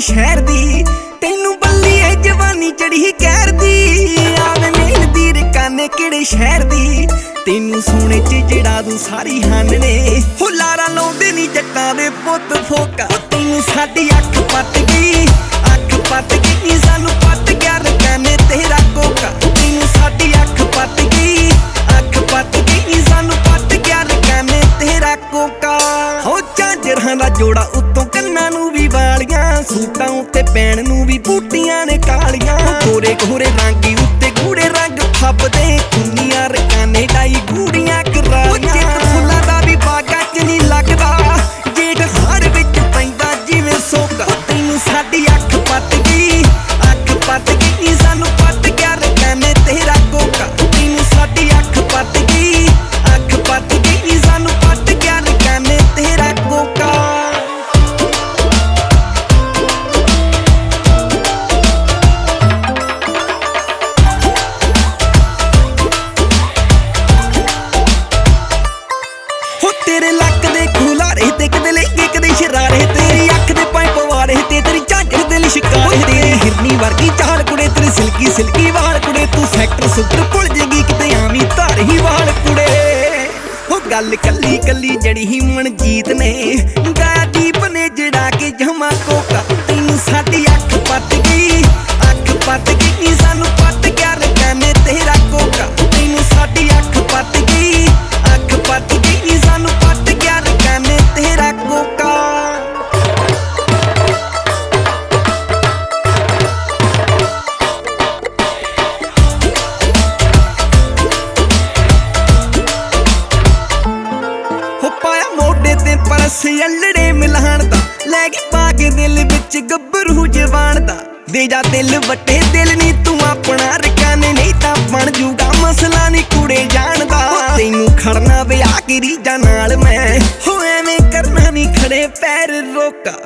शहर दी तैनू बल्ली है जवानी चढ़ी कहर दी आवे मेल दी रकाने किहड़े शहर दी तैनू सोने च जड़ा तू सारी हानने हो लारा लाउंदे नी जट्टां दे पुत्त फोका तैनू साडी अख पट गई सानू पट गया रकाने तेरा कोका तैनू साडी अख पट गई सानू पट गया रकाने तेरा कोका हो झांजरां दा जोड़ा उत्तों कन्नां नू भी वालियां सूटां उत्ते पैण नू भी बूटियां ने कालियां गोरे गोरे रंगी उत्ते गूड़े रंग फबदे कुन्नियां रकाने डाई गूड़ियां करालियां फुल्लां दा भी बागां च नहीं लगदा जेठ हाड़ विच पैंदा जिवें सोका तैनू साडी अख पट गई सानू पट गया रकाने तेरा कोका तैनू साडी अख पट गई सानू पट गया रकाने तेरा कोका हो तेरे लक दे खुलारे ते कदे लेके कदे शरारे तेरी अख दे पाइप वारे ते तेरी झांझर दे लिशकारे तेरी हिरनी वर्गी चाल कुड़े तेरे सिल्की वाल कुड़े तू सैक्टर सुपर भुल जेगी किते आवी धार ही वाल कुड़े हो गल कल्ली कल्ली जड़ी ही मनजीत ने गाया दीप ने जड़ा के जमा कोका तैनू साडी अख पट गई सानू पट गया रकाने तेरा कोका तैनू साडी अख पट गई सानू पट गया रकाने तेरा कोका परस अल्लड़े मिलाण दा लैगी पाके दिल विच गब्बरू जवान दा दे जा दिल वट्टे दिल नी तू अपना रकाने नहीं तां बन जूगा मसला नी कुड़े जानदा तैनू खड़ना विआह की रीजा नाल मैं हो एवें करना नी खड़े पैर रोका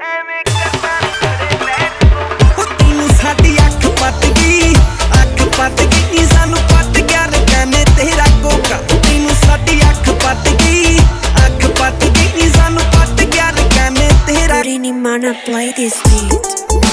तैनू साडी अख पट गई सानू पट गया रकाने तेरा कोका तैनू साडी अख पट गई सानू पट गया रकाने तेरा Rini Mana play this beat.